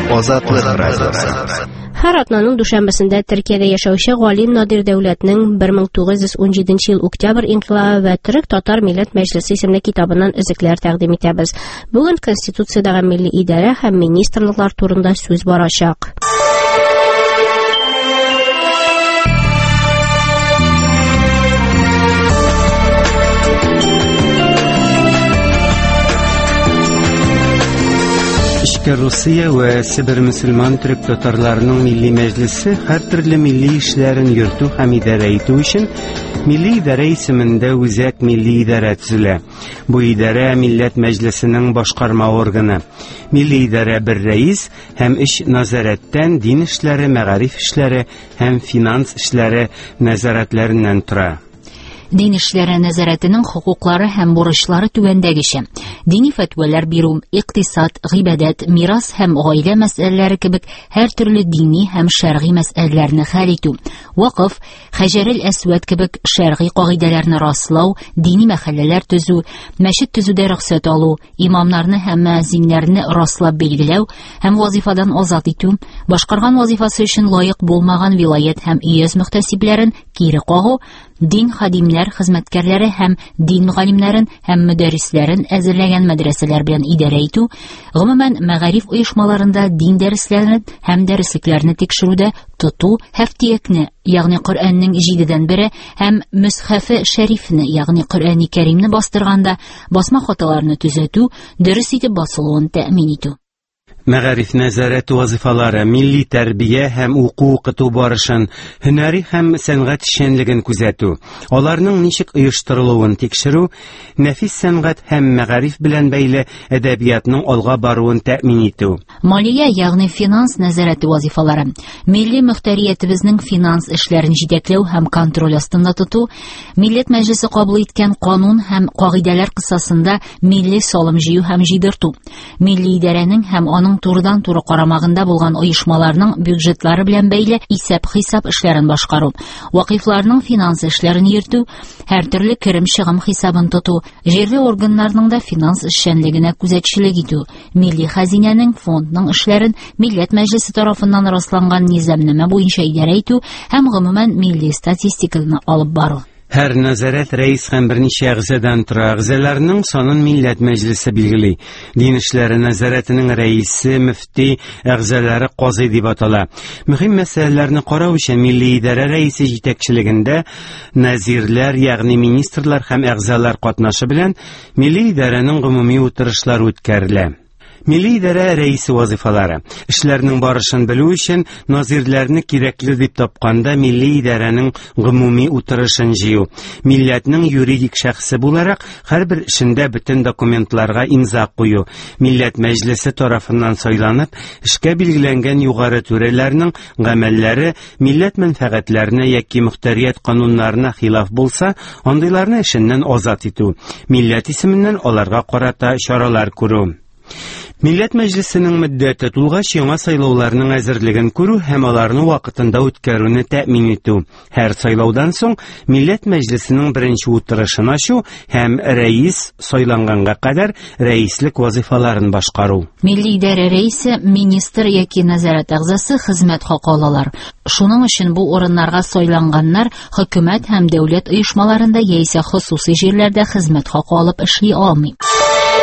Азатлык радиосы. Һәр атнаның дүшәмбесендә Төркиядә яшәүче Галим Надир Дәүләтнең 1917 ел октябрь инкыйлабы ва Төрек-Татар Милләт Мәҗлесе исемле китабыннан өзекләр тәкъдим итәбез. Бүген Конституциядәге милли идарә һәм министрлыклар турында сүз барачак. Rusya ve Sibir Müslüman Türk Tatarlarının Milli Meclisi her türlü milli işlerin yürütü hem idare etü için Milli İdare isiminde Üzek Milli İdare tüzüle. Bu idare Millet Meclisi'nin başkarma organı. Milli İdare bir reis hem iş nazaretten din işleri, megarif işleri hem finans işleri nazaretlerinden tura. Din işləri nəzarətinin hüquqları həm borçları tüvəndəgişə. Dini fətvələr biru, iqtisad, ғибадət, miras həm ailə məsələləri kibik hər türlü dini həm şərqi məsələlərini həll etü. Vaqf, Xəcəril Əsvəd kibik şərqi qağidələrini rastlaw, dini məhəllələr tüzü, məşid tüzüdə rüxsət alu, imamlarını həm müəzzinlərini rastlab belgiləw, həm vazifadan azad etü, başqarğan vazifası üçün layiq bolmağan vilayət həm iyəz mühtəsiblərin kiri qağı, din xadimlər, xizmətkərləri həm din müğalimlərin, həm müdərrislərin əzirləyən mədrəsələr bilən idarə etü, gümumən məğarif uyuşmalarında din dərslərinin həm dərsliklərini tekşirüdə tutu, həftiyəkni, yağni Qur'anның 7-dən biri, həm müshəfi şərifini, yağni Qur'an-ı Kərimni bastırğanda basma xatalarını düzətü, dürüst etib basılığını təmin etü. Məğarif nəzarət vazifaları, milli tərbiyə həm uqu barışın, hünəri həm sənğət şənligin күзәтү, onların nişik uyuşturuluğun tekşiru, nəfis sənğət həm məğarif bilən bəyli ədəbiyyatının olğa baruğun təmin etü. Maliyyə, yağni finans nəzarəti vazifaları, milli müxtəriyyətimizin finans işlərini cidəkləv həm kontrol astında tutu, Millət Məclisi qabul etkən qanun həm qağidələr qısasında milli salım jiyu həm jidirtu, milli idarənin həm onun turdan turu qaramağında bulğan uyuşmalarının büdjetləri bilən bəylə isəb-xisab işlərin başqaru, vaqiflarının finans işlərini yürütü, hər türlü kirim-şığım xisabın tutu, yerli organlarının da finans işşənliginə күзәтçilik etü, milli xəzinənin fondının işlərin Millət Məclisi tarafından rastlanğan nizamnamə boyunca idarə etü, həm gümumən milli statistikini alıb baru. Hər nəzarət reis həm bir neçə əğzədən tura, əğzələrinin sonun Millət Məclisi bilgili. Din işləri nəzarətinin reisi, müfti, əğzələri qazi deyib atala. Mühim məsələlərini qarau üçün Milli İdarə reisi yetəkçiligində nəzirlər, yəğni ministrlar həm əğzələr qatnaşı bilən Milli İdarənin ümumi oturuşları ütkərilə. Milli İdarə reisi vazifaları. İşlərinin barışını bilü üçün nazirlərini kirekli deyib tapqanda Milli İdarənin ümumi oturuşunu jiyu. Millətinin yuridik şəxsi bularaq hər bir işində bütün dokumentlarga imza qoyu. Millət Məclisi tarafından saylanıb, işkə bilgilənən yuqarı törələrinin qəməlləri millət mənfəqətlərinə yəki müxtəriyyət qanunlarına xilaf bolsa, ondaylarını işindən azad etü. Millət isimindən onlarga qarata şaralar kuru. Millət Məclisinin müddəti tulğaç яңа сайлауларның әзерлеген күрү һәм аларны вакытында үткәрүне тәэмин итү. Һәр сайлаудан соң Millət Məclisinin беренче утырышын ачу һәм рәис сайланганга кадәр рәислек вазифаларын башкару. Milli İdarə reisi, ministr яки nəzarət əгъзасы xizmət хакы алалар. Шуның өчен бу орыннарга сайланганнар хөкүмәт һәм дәүләт оешмаларында яисә хусусый җирләрдә хезмәт хакы алып эшли алмый.